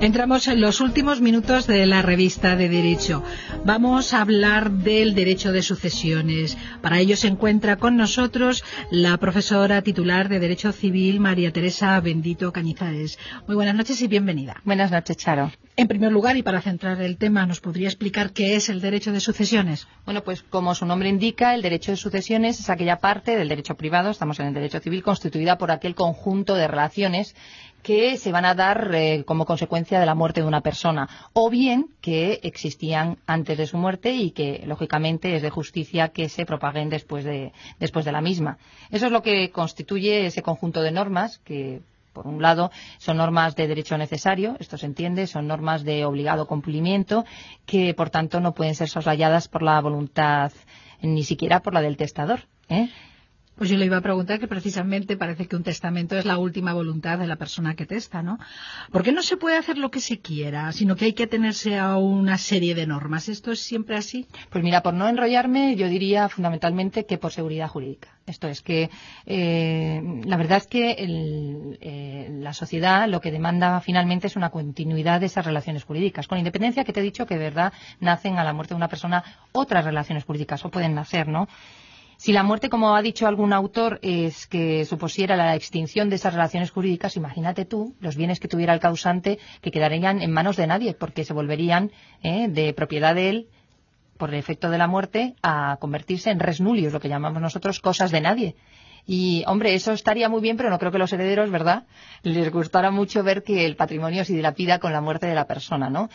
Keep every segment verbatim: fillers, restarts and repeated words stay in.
Entramos en los últimos minutos de la revista de Derecho. Vamos a hablar del derecho de sucesiones. Para ello se encuentra con nosotros la profesora titular de Derecho Civil, María Teresa Bendito Cañizares. Muy buenas noches y bienvenida. Buenas noches, Charo. En primer lugar, y para centrar el tema, ¿nos podría explicar qué es el derecho de sucesiones? Bueno, pues como su nombre indica, el derecho de sucesiones es aquella parte del derecho privado, estamos en el derecho civil, constituida por aquel conjunto de relaciones que se van a dar eh, como consecuencia de la muerte de una persona, o bien que existían antes de su muerte y que, lógicamente, es de justicia que se propaguen después de, después de la misma. Eso es lo que constituye ese conjunto de normas que, por un lado, son normas de derecho necesario, esto se entiende, son normas de obligado cumplimiento, que, por tanto, no pueden ser soslayadas por la voluntad, ni siquiera por la del testador, ¿eh? Pues yo le iba a preguntar que precisamente parece que un testamento es la última voluntad de la persona que testa, ¿no? ¿Por qué no se puede hacer lo que se quiera, sino que hay que atenerse a una serie de normas? ¿Esto es siempre así? Pues mira, por no enrollarme, yo diría fundamentalmente que por seguridad jurídica. Esto es que eh, la verdad es que el, eh, la sociedad lo que demanda finalmente es una continuidad de esas relaciones jurídicas, con independencia que te he dicho que de verdad nacen a la muerte de una persona otras relaciones jurídicas, o pueden nacer, ¿no? Si la muerte, como ha dicho algún autor, es que supusiera la extinción de esas relaciones jurídicas, imagínate tú los bienes que tuviera el causante que quedarían en manos de nadie, porque se volverían eh, de propiedad de él, por el efecto de la muerte, a convertirse en res nullius, lo que llamamos nosotros cosas de nadie. Y, hombre, eso estaría muy bien, pero no creo que los herederos, ¿verdad?, les gustara mucho ver que el patrimonio se dilapida con la muerte de la persona, ¿no?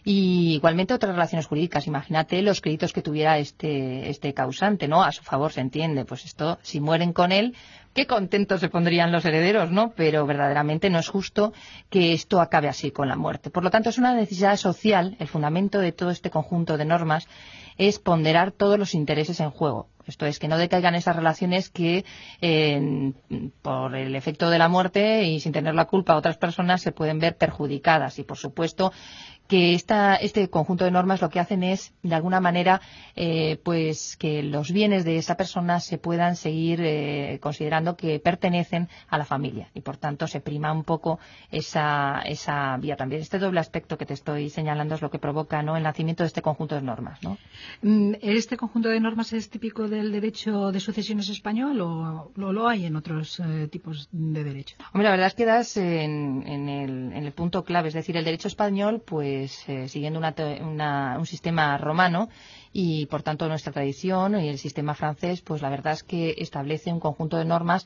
Y igualmente otras relaciones jurídicas. Imagínate los créditos que tuviera este, este causante, ¿no? A su favor, se entiende. Pues esto, si mueren con él, qué contentos se pondrían los herederos, ¿no? Pero verdaderamente no es justo que esto acabe así con la muerte. Por lo tanto, es una necesidad social. El fundamento de todo este conjunto de normas es ponderar todos los intereses en juego. Esto es, que no decaigan esas relaciones que, eh, por el efecto de la muerte y sin tener la culpa, otras personas se pueden ver perjudicadas. Y, por supuesto, que esta, este conjunto de normas lo que hacen es, de alguna manera, eh, pues que los bienes de esa persona se puedan seguir eh, considerando que pertenecen a la familia. Y, por tanto, se prima un poco esa, esa vía también. Este doble aspecto que te estoy señalando es lo que provoca, ¿no?, el nacimiento de este conjunto de normas, ¿no? ¿Este conjunto de normas es típico del derecho de sucesiones español o lo, lo hay en otros eh, tipos de derecho? Hombre, la verdad es que das en, en, el, en el punto clave. Es decir, el derecho español, pues eh, siguiendo una, una, un sistema romano y, por tanto, nuestra tradición, y el sistema francés, pues la verdad es que establece un conjunto de normas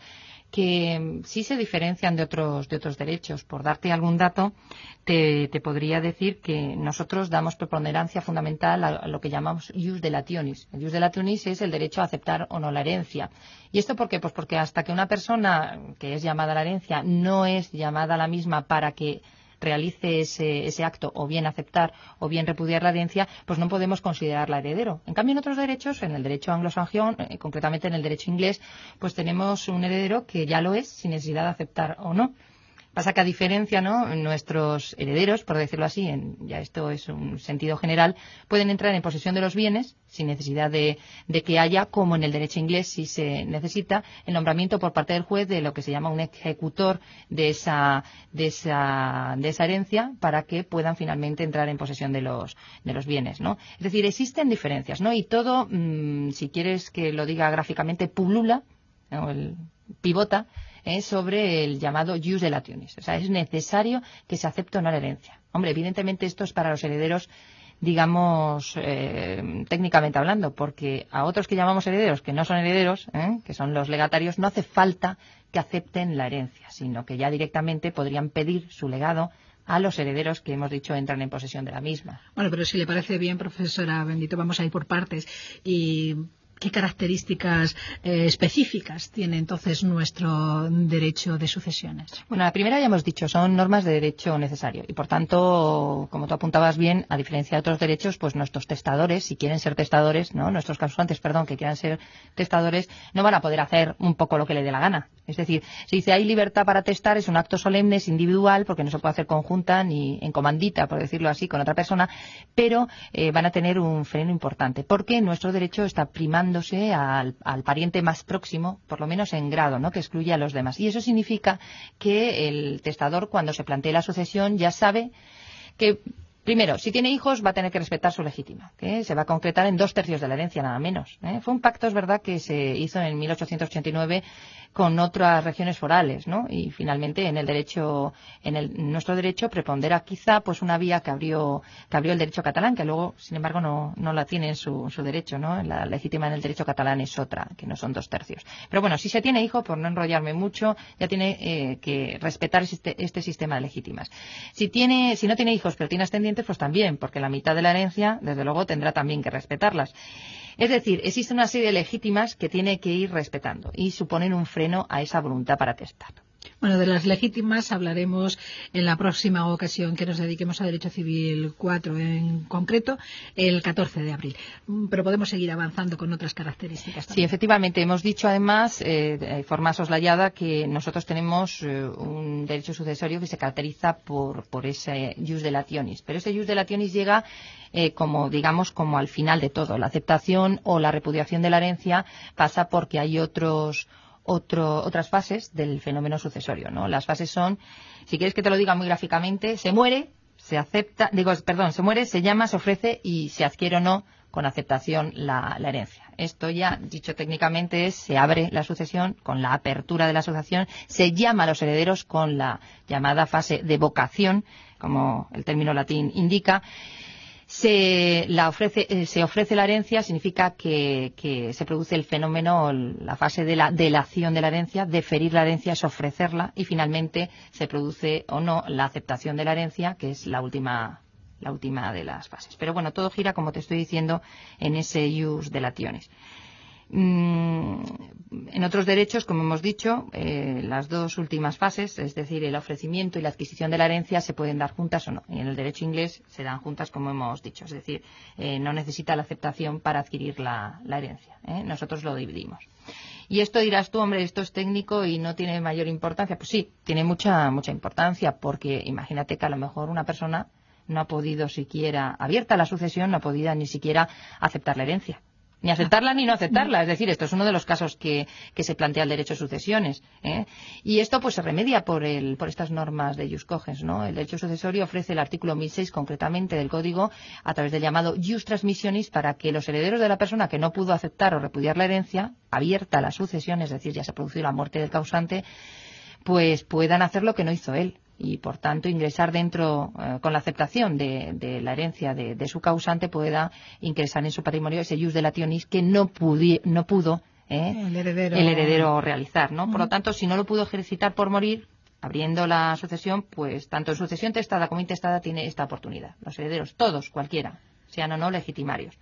que sí se diferencian de otros de otros derechos. Por darte algún dato, te, te podría decir que nosotros damos preponderancia fundamental a, a lo que llamamos ius delationis. El ius delationis es el derecho a aceptar o no la herencia. ¿Y esto por qué? Pues porque hasta que una persona que es llamada a la herencia no es llamada a la misma para que realice ese, ese acto, o bien aceptar o bien repudiar la herencia, pues no podemos considerarla heredero. En cambio, en otros derechos, en el derecho anglosajón, eh, concretamente en el derecho inglés, pues tenemos un heredero que ya lo es sin necesidad de aceptar o no. Pasa que, a diferencia, ¿no?, nuestros herederos, por decirlo así, en, ya esto es un sentido general, pueden entrar en posesión de los bienes sin necesidad de, de que haya, como en el derecho inglés, si se necesita, el nombramiento por parte del juez de lo que se llama un ejecutor de esa, de esa, de esa herencia, para que puedan finalmente entrar en posesión de los, de los bienes, ¿no? Es decir, existen diferencias, ¿no? Y todo, mmm, si quieres que lo diga gráficamente, pulula, ¿no?, el, pivota, Eh, sobre el llamado ius delationis. O sea, es necesario que se acepte o no la herencia. Hombre, evidentemente esto es para los herederos, digamos, eh, técnicamente hablando, porque a otros que llamamos herederos, que no son herederos, ¿eh?, que son los legatarios, no hace falta que acepten la herencia, sino que ya directamente podrían pedir su legado a los herederos que hemos dicho entran en posesión de la misma. Bueno, pero si le parece bien, profesora Bendito, vamos a ir por partes. Y ¿qué características eh, específicas tiene entonces nuestro derecho de sucesiones? Bueno, la primera ya hemos dicho, son normas de derecho necesario y, por tanto, como tú apuntabas bien, a diferencia de otros derechos, pues nuestros testadores, si quieren ser testadores, no, nuestros causantes, perdón, que quieran ser testadores, no van a poder hacer un poco lo que le dé la gana. Es decir, se dice hay libertad para testar, es un acto solemne, es individual, porque no se puede hacer conjunta ni en comandita, por decirlo así, con otra persona, pero eh, van a tener un freno importante, porque nuestro derecho está primándose al, al pariente más próximo, por lo menos en grado, ¿no?, que excluye a los demás. Y eso significa que el testador, cuando se plantee la sucesión, ya sabe que primero, si tiene hijos, va a tener que respetar su legítima, que se va a concretar en dos tercios de la herencia, nada menos. ¿eh? Fue un pacto, es verdad, que se hizo en mil ochocientos ochenta y nueve con otras regiones forales, ¿no? Y finalmente en el derecho, en el, nuestro derecho prepondera quizá pues una vía que abrió, que abrió el derecho catalán, que luego, sin embargo, no, no la tiene en su, su derecho, ¿no? La legítima en el derecho catalán es otra, que no son dos tercios. Pero bueno, si se tiene hijo, por no enrollarme mucho, ya tiene eh, que respetar este, este sistema de legítimas. Si tiene, si no tiene hijos, pero tiene ascendientes, pues también, porque la mitad de la herencia, desde luego, tendrá también que respetarlas. Es decir, existe una serie de legítimas que tiene que ir respetando y suponen un freno a esa voluntad para testar. Bueno, de las legítimas hablaremos en la próxima ocasión que nos dediquemos a Derecho Civil cuatro en concreto, el catorce de abril. Pero podemos seguir avanzando con otras características también. Sí, efectivamente. Hemos dicho además, eh, de forma soslayada, que nosotros tenemos eh, un derecho sucesorio que se caracteriza por, por ese jus delationis. Pero ese jus delationis llega eh, como, digamos, como al final de todo. La aceptación o la repudiación de la herencia pasa porque hay otros... Otro, otras fases del fenómeno sucesorio, ¿no? Las fases son, si quieres que te lo diga muy gráficamente, se muere, se acepta, digo, perdón, se muere, se llama, se ofrece y se adquiere o no con aceptación la, la herencia. Esto ya, dicho técnicamente, es, se abre la sucesión con la apertura de la sucesión, se llama a los herederos con la llamada fase de vocación, como el término latín indica. Se, la ofrece, eh, se ofrece la herencia, significa que, que se produce el fenómeno, la fase de la delación de la herencia. Deferir la herencia es ofrecerla y finalmente se produce o no la aceptación de la herencia, que es la última, la última de las fases. Pero bueno, todo gira, como te estoy diciendo, en ese jus delationis. En otros derechos, como hemos dicho, eh, las dos últimas fases, es decir, el ofrecimiento y la adquisición de la herencia, se pueden dar juntas o no. Y en el derecho inglés se dan juntas, como hemos dicho. Es decir, eh, no necesita la aceptación para adquirir la, la herencia. ¿eh? Nosotros lo dividimos. Y esto dirás tú, hombre, esto es técnico y no tiene mayor importancia. Pues sí, tiene mucha, mucha importancia, porque imagínate que a lo mejor una persona no ha podido siquiera, abierta la sucesión, no ha podido ni siquiera aceptar la herencia. Ni aceptarla ni no aceptarla. Es decir, esto es uno de los casos que, que se plantea el derecho de sucesiones. ¿eh? Y esto pues se remedia por, el, por estas normas de jus cogens, ¿no? El derecho sucesorio ofrece el artículo mil seis concretamente del Código a través del llamado jus transmissionis para que los herederos de la persona que no pudo aceptar o repudiar la herencia, abierta la sucesión, es decir, ya se ha producido la muerte del causante, pues puedan hacer lo que no hizo él. Y, por tanto, ingresar dentro, eh, con la aceptación de, de la herencia de, de su causante, pueda ingresar en su patrimonio ese jus delationis que no, pudi, no pudo eh, el, heredero. el heredero realizar, ¿no? Uh-huh. Por lo tanto, si no lo pudo ejercitar por morir, abriendo la sucesión, pues tanto en sucesión testada como intestada tiene esta oportunidad. Los herederos, todos, cualquiera, sean o no legitimarios.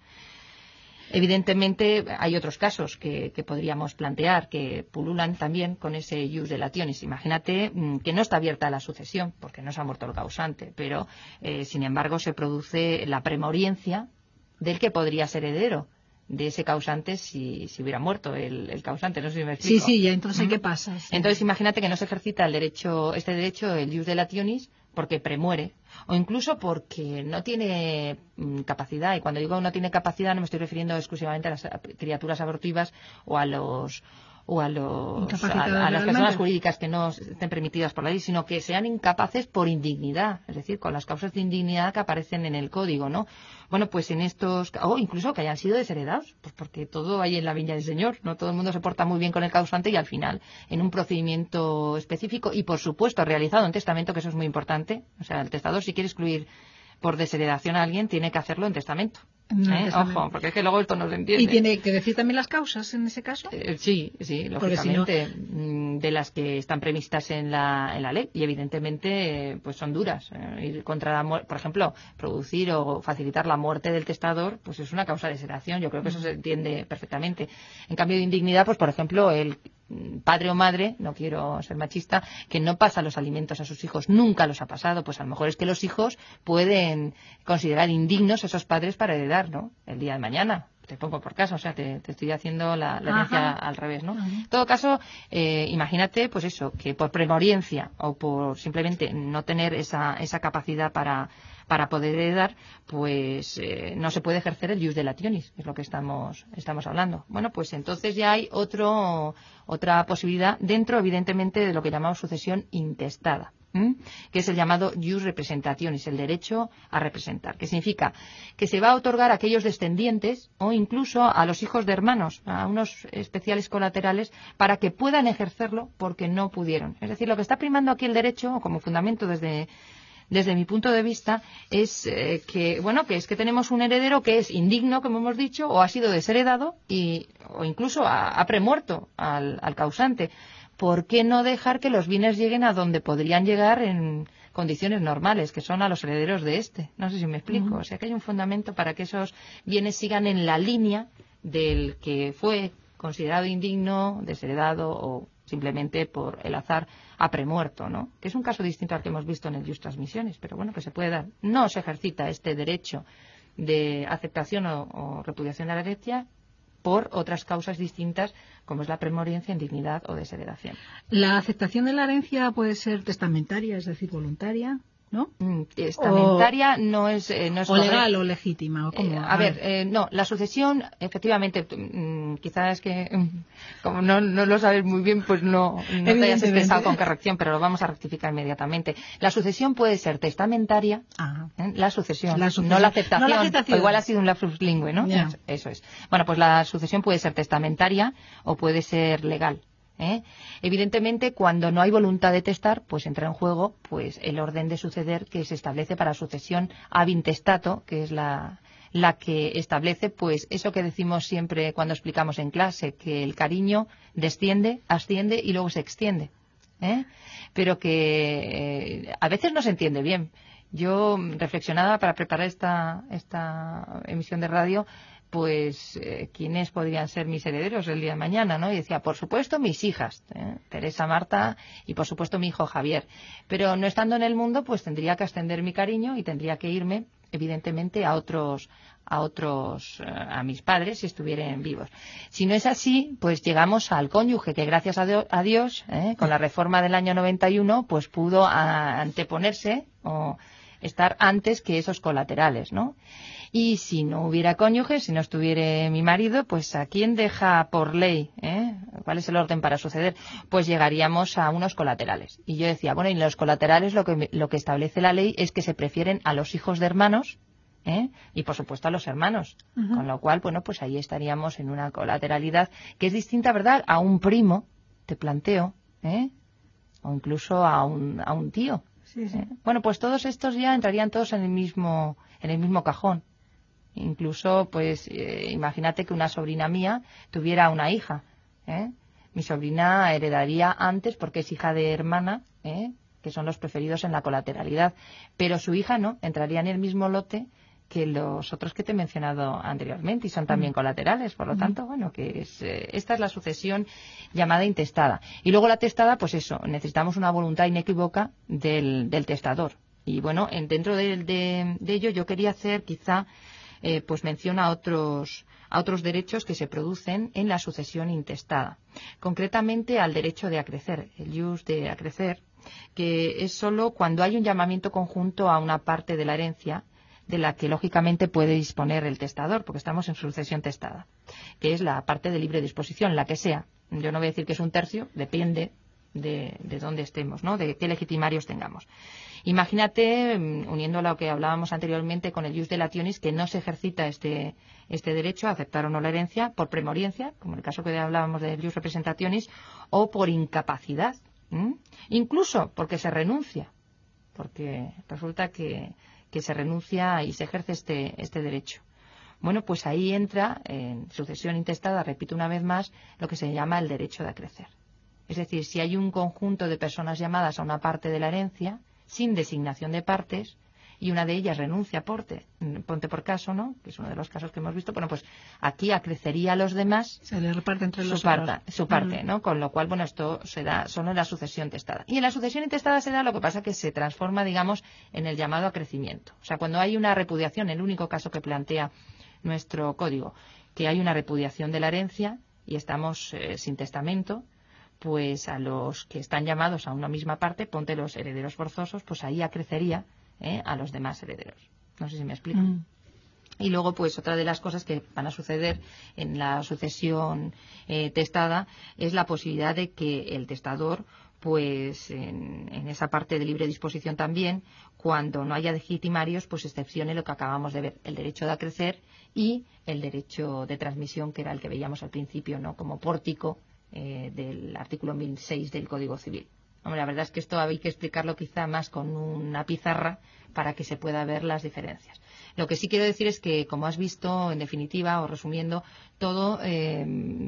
Evidentemente hay otros casos que, que podríamos plantear que pululan también con ese jus delationis. Imagínate mmm, que no está abierta la sucesión porque no se ha muerto el causante, pero eh, sin embargo se produce la premoriencia del que podría ser heredero de ese causante si, si hubiera muerto el, el causante. No sé si me explico. Sí, sí, ya entonces, ¿qué pasa? Sí. Entonces imagínate que no se ejercita el derecho, este derecho, el jus delationis, porque premuere, o incluso porque no tiene mm, capacidad. Y cuando digo no tiene capacidad, no me estoy refiriendo exclusivamente a las criaturas abortivas o a los o a, los, a, a las personas jurídicas que no estén permitidas por la ley, sino que sean incapaces por indignidad, es decir, con las causas de indignidad que aparecen en el código, ¿no? Bueno, pues en estos, o incluso que hayan sido desheredados, pues porque todo hay en la viña del Señor, no todo el mundo se porta muy bien con el causante y al final, en un procedimiento específico y, por supuesto, realizado en testamento, que eso es muy importante, o sea, el testador, si quiere excluir por desheredación a alguien, tiene que hacerlo en testamento. No, ¿Eh? Ojo, porque es que luego esto no se entiende. ¿Y tiene que decir también las causas en ese caso? Eh, sí, sí, lógicamente, si no... de las que están previstas en la, en la ley y evidentemente eh, pues son duras. Eh, ir contra la muerte, por ejemplo, producir o facilitar la muerte del testador, pues es una causa de desheredación. Yo creo que eso se entiende perfectamente. En cambio de indignidad, pues por ejemplo, el padre o madre, no quiero ser machista, que no pasa los alimentos a sus hijos, nunca los ha pasado, pues a lo mejor es que los hijos pueden considerar indignos a esos padres para heredar, ¿no? El día de mañana. Te pongo por caso, o sea, te, te estoy haciendo la, la herencia al revés, ¿no? Ajá. En todo caso, eh, imagínate, pues eso, que por premoriencia o por simplemente no tener esa, esa capacidad para, para poder heredar, pues eh, no se puede ejercer el ius dilationis, que es lo que estamos, estamos hablando. Bueno, pues entonces ya hay otro, otra posibilidad dentro, evidentemente, de lo que llamamos sucesión intestada. ¿Mm? Que es el llamado ius representationis, el derecho a representar, que significa que se va a otorgar a aquellos descendientes o incluso a los hijos de hermanos, a unos especiales colaterales, para que puedan ejercerlo porque no pudieron. Es decir, lo que está primando aquí el derecho, como fundamento desde desde mi punto de vista, es eh, que bueno que es que tenemos un heredero que es indigno, como hemos dicho, o ha sido desheredado y o incluso ha, ha premuerto al, al causante. ¿Por qué no dejar que los bienes lleguen a donde podrían llegar en condiciones normales, que son a los herederos de este? No sé si me explico. O sea, que hay un fundamento para que esos bienes sigan en la línea del que fue considerado indigno, desheredado o simplemente por el azar ha premuerto, ¿no? Que es un caso distinto al que hemos visto en el ius transmissionis, pero bueno, que se puede dar. No se ejercita este derecho de aceptación o, o repudiación de la herencia por otras causas distintas, como es la premoriencia, indignidad o desheredación. La aceptación de la herencia puede ser testamentaria, es decir, voluntaria, ¿no? Mm, testamentaria o, no es, eh, no es o legal o legítima. ¿O cómo? Eh, a ver, eh, no, la sucesión, efectivamente, mm, quizás es que, mm, como no, no lo sabes muy bien, pues no, no te hayas expresado con corrección, pero lo vamos a rectificar inmediatamente. La sucesión puede ser testamentaria, ¿eh? la, sucesión, la sucesión, no la aceptación, no la aceptación. O igual ha sido un lapsus lingüe, ¿no? Yeah. Eso es. Bueno, pues la sucesión puede ser testamentaria o puede ser legal. ¿Eh? Evidentemente, cuando no hay voluntad de testar, pues entra en juego pues el orden de suceder que se establece para sucesión ab intestato, que es la, la que establece pues eso que decimos siempre cuando explicamos en clase, que el cariño desciende, asciende y luego se extiende. ¿Eh? Pero que eh, a veces no se entiende bien. Yo reflexionaba para preparar esta, esta emisión de radio, pues eh, quiénes podrían ser mis herederos el día de mañana, ¿no? Y decía, por supuesto, mis hijas, ¿eh? Teresa, Marta y por supuesto mi hijo Javier. Pero no estando en el mundo, pues tendría que ascender mi cariño y tendría que irme, evidentemente, a otros, a otros, eh, a mis padres si estuvieran vivos. Si no es así, pues llegamos al cónyuge que gracias a, Dios, a Dios ¿eh? Con la reforma del año noventa y uno, pues pudo a, anteponerse o estar antes que esos colaterales, ¿no? Y si no hubiera cónyuge, si no estuviera mi marido, pues ¿a quién deja por ley? ¿Eh? ¿Cuál es el orden para suceder? Pues llegaríamos a unos colaterales. Y yo decía, bueno, y los colaterales lo que, lo que establece la ley es que se prefieren a los hijos de hermanos, ¿eh? Y por supuesto a los hermanos. Uh-huh. Con lo cual, bueno, pues ahí estaríamos en una colateralidad que es distinta, ¿verdad?, a un primo, te planteo, ¿eh? O incluso a un, a un tío. Sí, sí. ¿Eh? Bueno, pues todos estos ya entrarían todos en el mismo, en el mismo cajón. Incluso, pues, eh, imagínate que una sobrina mía tuviera una hija, ¿eh? Mi sobrina heredaría antes porque es hija de hermana, ¿eh? Que son los preferidos en la colateralidad. Pero su hija no, entraría en el mismo lote que los otros que te he mencionado anteriormente y son también mm. colaterales. Por lo mm. tanto, bueno, que es, eh, esta es la sucesión llamada intestada. Y luego la testada, pues eso, necesitamos una voluntad inequívoca del, del testador. Y bueno, en, dentro de, de, de ello yo quería hacer quizá Eh, pues menciona a otros, a otros derechos que se producen en la sucesión intestada. Concretamente al derecho de acrecer, el ius de acrecer, que es solo cuando hay un llamamiento conjunto a una parte de la herencia de la que lógicamente puede disponer el testador, porque estamos en sucesión testada, que es la parte de libre disposición, la que sea. Yo no voy a decir que es un tercio, depende de, de dónde estemos, ¿no?, de qué legitimarios tengamos. Imagínate, uniendo a lo que hablábamos anteriormente con el ius dilationis, que no se ejercita este, este derecho a aceptar o no la herencia por premoriencia, como en el caso que hablábamos del ius representationis, o por incapacidad, ¿m? Incluso porque se renuncia, porque resulta que, que se renuncia y se ejerce este, este derecho. Bueno, pues ahí entra, en sucesión intestada, repito una vez más, lo que se llama el derecho de acrecer. Es decir, si hay un conjunto de personas llamadas a una parte de la herencia, sin designación de partes, y una de ellas renuncia a porte, ponte por caso, ¿no?, que es uno de los casos que hemos visto, bueno, pues aquí acrecería a los demás, se le reparte entre los su, parta, su parte, uh-huh. ¿no?, con lo cual, bueno, esto se da solo en la sucesión testada. Y en la sucesión intestada se da, lo que pasa que se transforma, digamos, en el llamado acrecimiento. O sea, cuando hay una repudiación, el único caso que plantea nuestro código, que hay una repudiación de la herencia y estamos eh, sin testamento, pues a los que están llamados a una misma parte, ponte los herederos forzosos, pues ahí acrecería ¿eh? a los demás herederos. No sé si me explico. Mm. Y luego, pues, otra de las cosas que van a suceder en la sucesión eh, testada es la posibilidad de que el testador, pues, en, en esa parte de libre disposición también, cuando no haya legitimarios, pues excepcione lo que acabamos de ver, el derecho de acrecer y el derecho de transmisión, que era el que veíamos al principio, ¿no?, como pórtico eh, del artículo mil seis del Código Civil. Hombre, la verdad es que esto hay que explicarlo quizá más con una pizarra para que se pueda ver las diferencias. Lo que sí quiero decir es que, como has visto, en definitiva, o resumiendo, todo eh,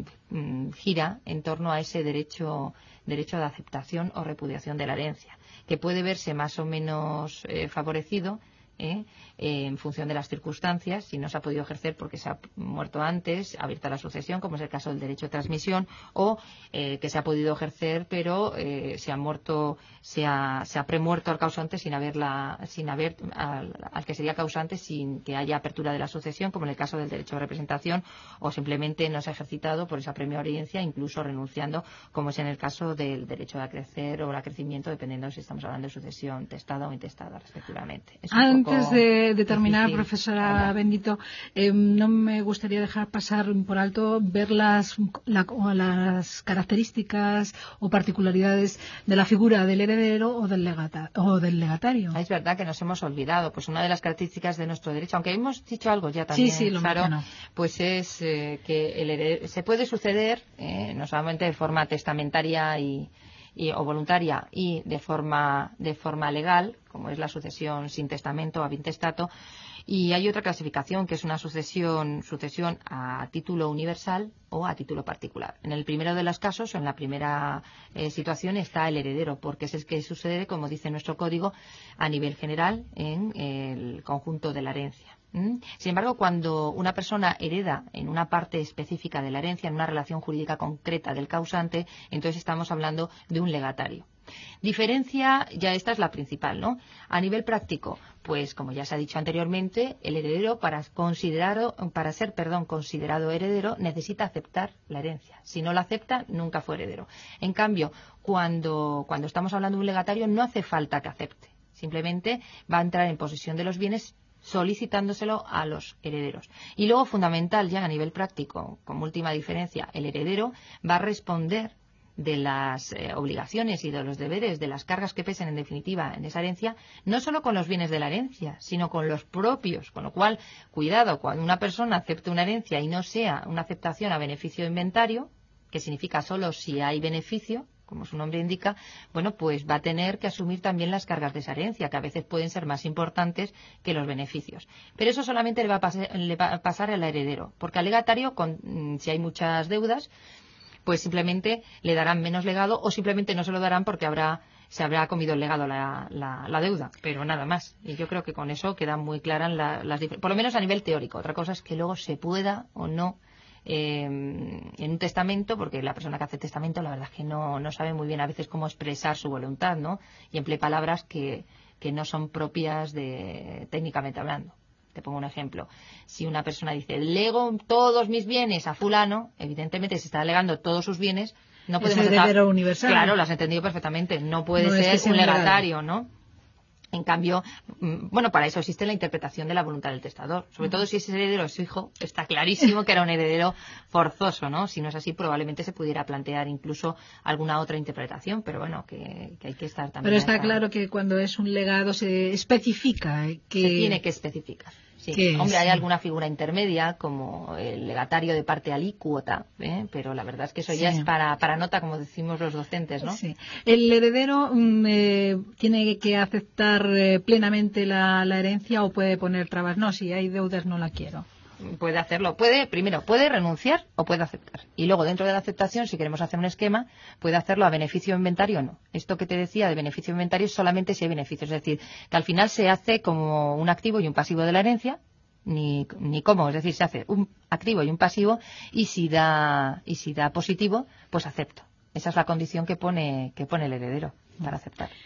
gira en torno a ese derecho, derecho de aceptación o repudiación de la herencia, que puede verse más o menos eh, favorecido ¿eh? Eh, en función de las circunstancias, si no se ha podido ejercer porque se ha muerto antes, abierta la sucesión, como es el caso del derecho de transmisión, o eh, que se ha podido ejercer pero eh, se ha muerto, se ha, se ha premuerto al causante sin haberla, sin haber al, al que sería causante sin que haya apertura de la sucesión, como en el caso del derecho de representación, o simplemente no se ha ejercitado por esa preaudiencia, incluso renunciando, como es en el caso del derecho de acrecer o el acrecimiento, dependiendo de si estamos hablando de sucesión testada o intestada, respectivamente. Es un Antes poco de, de terminar, difícil profesora hablar. Bendito, eh, no me gustaría dejar pasar por alto ver las, la, las características o particularidades de la figura del heredero o del, legata, o del legatario. Es verdad que nos hemos olvidado. Pues una de las características de nuestro derecho, aunque hemos dicho algo ya también, sí, sí, lo claro, menciono. pues es eh, que el heredero, se puede suceder, eh, no solamente de forma testamentaria y Y, o voluntaria y de forma de forma legal, como es la sucesión sin testamento o ab intestato, y hay otra clasificación que es una sucesión sucesión a título universal o a título particular. En el primero de los casos o en la primera eh, situación está el heredero, porque es el que sucede, como dice nuestro código, a nivel general en el conjunto de la herencia. Sin embargo, cuando una persona hereda en una parte específica de la herencia, en una relación jurídica concreta del causante, entonces estamos hablando de un legatario. Diferencia, ya esta es la principal, ¿no? A nivel práctico, pues como ya se ha dicho anteriormente, el heredero para considerado, para ser, perdón, considerado heredero necesita aceptar la herencia. Si no la acepta, nunca fue heredero. En cambio, cuando, cuando estamos hablando de un legatario, no hace falta que acepte. Simplemente va a entrar en posesión de los bienes solicitándoselo a los herederos. Y luego, fundamental ya a nivel práctico, como última diferencia, el heredero va a responder de las eh, obligaciones y de los deberes, de las cargas que pesen en definitiva en esa herencia, no solo con los bienes de la herencia, sino con los propios. Con lo cual, cuidado, cuando una persona acepte una herencia y no sea una aceptación a beneficio de inventario, que significa solo si hay beneficio, como su nombre indica, bueno, pues va a tener que asumir también las cargas de esa herencia, que a veces pueden ser más importantes que los beneficios. Pero eso solamente le va a, pas- le va a pasar al heredero, porque al legatario, con, si hay muchas deudas, pues simplemente le darán menos legado o simplemente no se lo darán porque habrá se habrá comido el legado la, la, la deuda, pero nada más. Y yo creo que con eso quedan muy claras la, las diferencias, por lo menos a nivel teórico. Otra cosa es que luego se pueda o no Eh, en un testamento, porque la persona que hace testamento la verdad es que no, no sabe muy bien a veces cómo expresar su voluntad, ¿no? Y emplea palabras que, que no son propias de técnicamente hablando. Te pongo un ejemplo. Si una persona dice, lego todos mis bienes a fulano, evidentemente se está legando todos sus bienes, no podemos es heredero universal. Claro, lo has entendido perfectamente. No puede no ser es que sea un legatario, legado. ¿no? En cambio, bueno, para eso existe la interpretación de la voluntad del testador. Sobre todo si ese heredero es su hijo, está clarísimo que era un heredero forzoso, ¿no? Si no es así, probablemente se pudiera plantear incluso alguna otra interpretación, pero bueno, que, que hay que estar también... Pero está esa... claro que cuando es un legado se especifica que... Se tiene que especificar. Sí. Hombre, hay alguna figura intermedia, como el legatario de parte alícuota, ¿eh? Pero la verdad es que eso sí. ya es para, para nota, como decimos los docentes, ¿no? Sí. ¿El heredero eh, tiene que aceptar eh, plenamente la, la herencia o puede poner trabas? No, si hay deudas no la quiero. Puede hacerlo. Puede, primero, puede renunciar o puede aceptar. Y luego, dentro de la aceptación, si queremos hacer un esquema, puede hacerlo a beneficio de inventario o no. Esto que te decía de beneficio de inventario es solamente si hay beneficios. Es decir, que al final se hace como un activo y un pasivo de la herencia, ni, ni cómo. Es decir, se hace un activo y un pasivo, y si da, y si da positivo, pues acepto. Esa es la condición que pone, que pone el heredero para aceptar.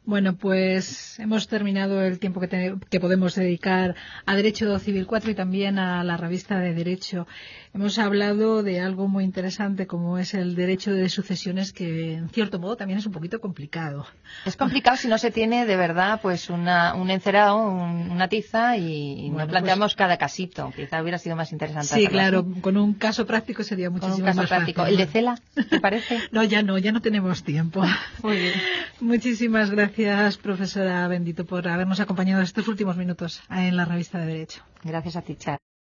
Bueno, pues hemos terminado el tiempo que, te, que podemos dedicar a Derecho Civil cuatro y también a la revista de Derecho. Hemos hablado de algo muy interesante como es el derecho de sucesiones, que en cierto modo también es un poquito complicado. Es complicado si no se tiene de verdad pues una, un encerado, un, una tiza y, y bueno, no planteamos pues, cada casito. Quizá hubiera sido más interesante. Sí, claro, así. Con un caso práctico sería muchísimo Con un caso más práctico. fácil. ¿El de Cela, te parece? No, ya no, ya no tenemos tiempo. Muy bien. Muchísimas gracias, profesora Bendito, por habernos acompañado estos últimos minutos en la revista de Derecho. Gracias a ti, Char.